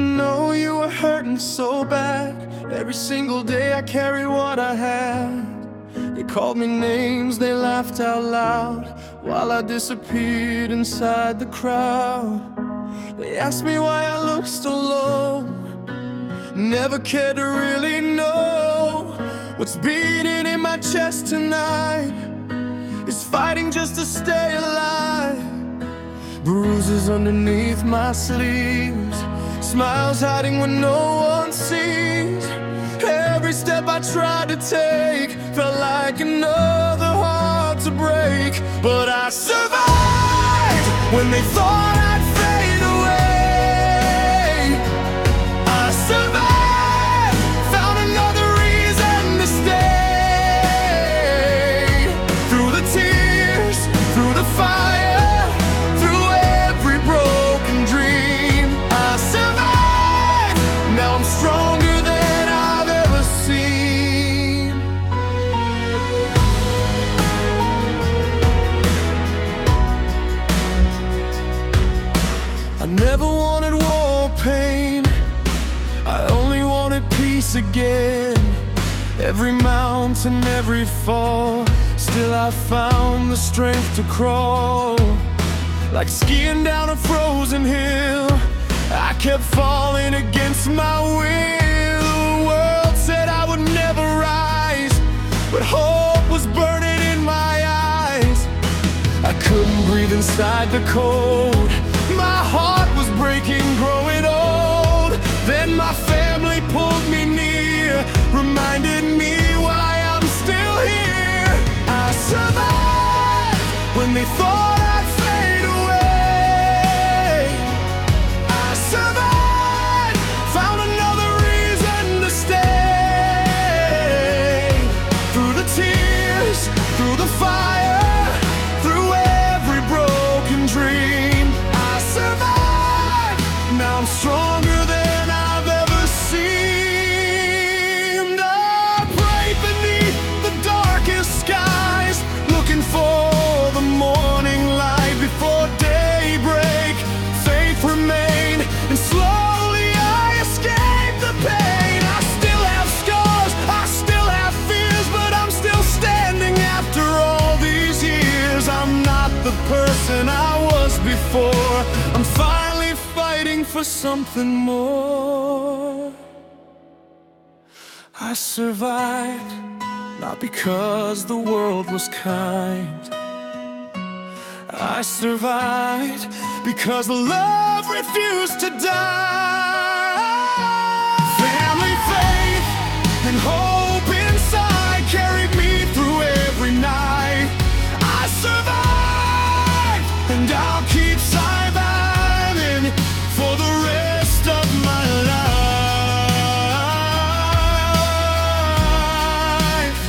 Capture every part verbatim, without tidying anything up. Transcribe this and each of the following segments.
didn't know you were hurting so bad. Every single day I carried what I had. They called me names, they laughed out loud while I disappeared inside the crowd. They asked me why I looked so low. Never cared to really know what's beating in my chest tonight. Is fighting just to stay alive. Bruises underneath my sleeves, smiles hiding when no one sees. Every step I tried to take felt like another heart to break. But I survived when they thought I'd fade away. I survived, found another reason to stay. Through the tears, through the fire, through every broken dream, I survived. Now I'm stronger than I've ever seen. I never wanted war or pain, I only wanted peace again. Every mountain, every fall, still I found the strength to crawl. Like skiing down a frozen hill, I kept falling against my will. The world said I would never rise, but hope was burning in my eyes. I couldn't breathe inside the cold. My heart was breaking, growing old. Then my family pulled me near, reminded me why I'm still here. I survived when they thought I'd fade away. I survived, found another reason to stay. Through the tears, through the fire, through every broken dream, I survived. Now I'm stronger than I've ever seemed. I pray beneath the darkest skies, looking for the morning light before daybreak. Faith remained, and slowly I escaped the pain. I still have scars, I still have fears, but I'm still standing after all these years. I'm not the person I was before. I'm finally fighting for something more. I survived, not because the world was kind. I survived because love refused to die. Family, faith, and hope inside carried me through every night. I survived, and I'll keep surviving for the rest of my life.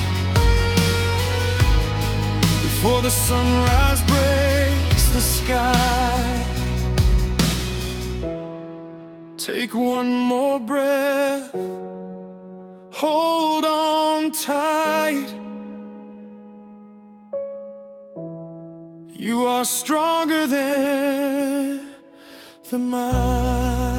Before the sunrise breaks the sky, take one more breath, hold on tight. You are stronger than the mind.